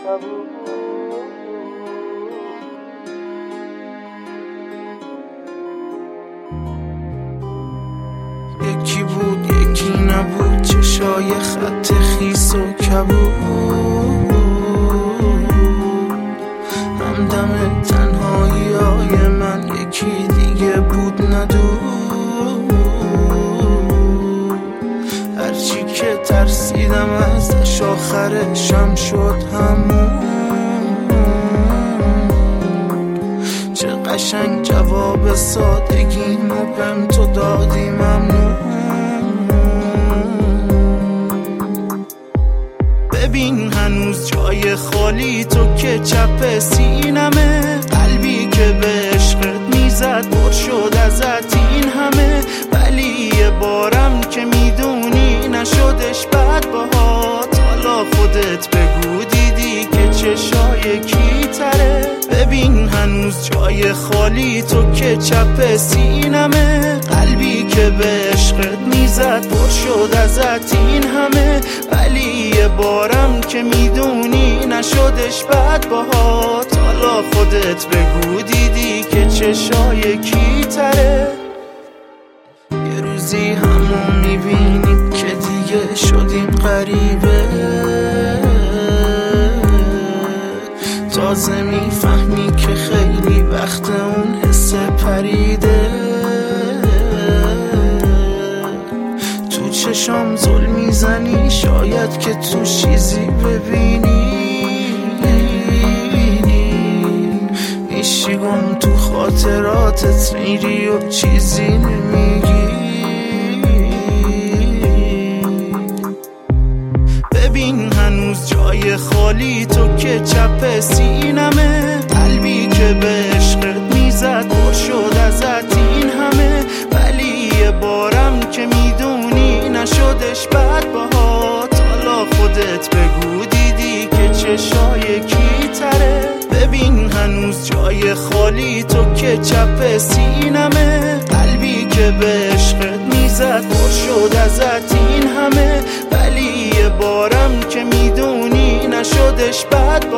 یکی بود یکی نبود، چشای خط خیس و کبود، همدم تنهایی های من یکی دیگه بود ندود. هرچی که ترسیدم ازش آخرشم شد همون. چه قشنگ جواب سادگیمو بهم تو دادی، ممنون. ببین هنوز جای خالی تو که چپ سینمه، قلبی که به عشقت میزد پر شد ازت این همه. ولی یه بارم که میدونی نشدش بد باهات، حالا خودت بگو دیدی که چشای کی تره. ببین هنوز جای خالی تو که چپ سینمه، قلبی که به عشقت میزد پر شد ازت این همه. ولی یه بارم که میدونی نشدش بد باهات، حالا خودت بگو دیدی که چشای کی تره. یه روزی همون میبینیم که دیگه شدیم غریبه، تازه میفهمی که خیلی وقت اون حس پریده. تو چشام زل میزنی، شاید که تو چیزی ببینی. میشی گم تو خاطراتت، میری و چیزی نمیگی. ببین هنوز جای خالی تو که چپ سینمه، قلبی که به عشقت میزد پر شد ازت این همه. ولی یه بارم که میدونی نشدش بد باهات، حالا خودت بگو دیدی که چشای کی تره. ببین هنوز جای خالی تو که چپ سینمه، قلبی که به عشقت میزد پر شد ازت این همه. ولی یه بارم که میدونی نشدش بد